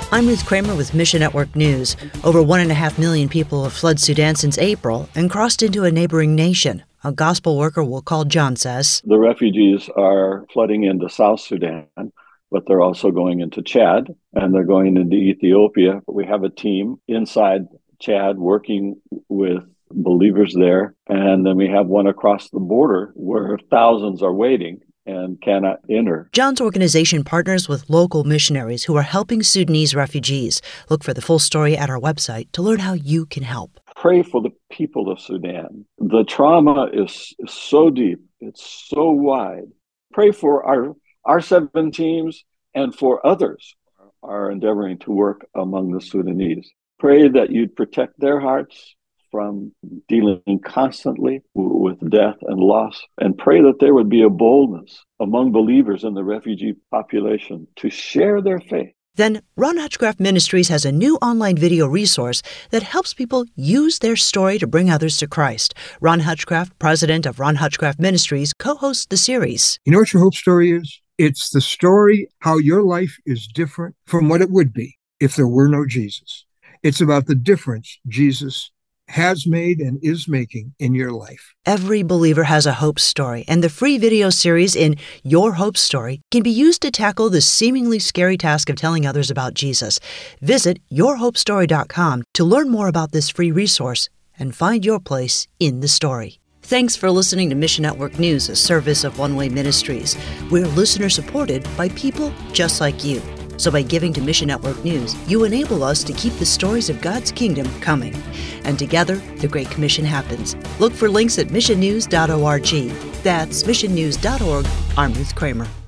I'm Ruth Kramer with Mission Network News. Over 1.5 million people have fled Sudan since April and crossed into a neighboring nation. A gospel worker we'll call John says, the refugees are flooding into South Sudan, but they're also going into Chad and they're going into Ethiopia. We have a team inside Chad working with believers there. And then we have one across the border where thousands are waiting and cannot enter. John's organization partners with local missionaries who are helping Sudanese refugees. Look for the full story at our website to learn how you can help. Pray for the people of Sudan. The trauma is so deep. It's so wide. Pray for our 7 teams and for others who are endeavoring to work among the Sudanese. Pray that you'd protect their hearts from dealing constantly with death and loss, and pray that there would be a boldness among believers in the refugee population to share their faith. Then, Ron Hutchcraft Ministries has a new online video resource that helps people use their story to bring others to Christ. Ron Hutchcraft, president of Ron Hutchcraft Ministries, co-hosts the series. You know what your hope story is? It's the story how your life is different from what it would be if there were no Jesus. It's about the difference Jesus has made and is making in your life. Every believer has a hope story, and the free video series in Your Hope Story can be used to tackle the seemingly scary task of telling others about Jesus. Visit yourhopestory.com to learn more about this free resource and find your place in the story. Thanks for listening to Mission Network News, a service of One Way Ministries. We're listener-supported by people just like you. So by giving to Mission Network News, you enable us to keep the stories of God's kingdom coming. And together, the Great Commission happens. Look for links at missionnews.org. That's missionnews.org. I'm Ruth Kramer.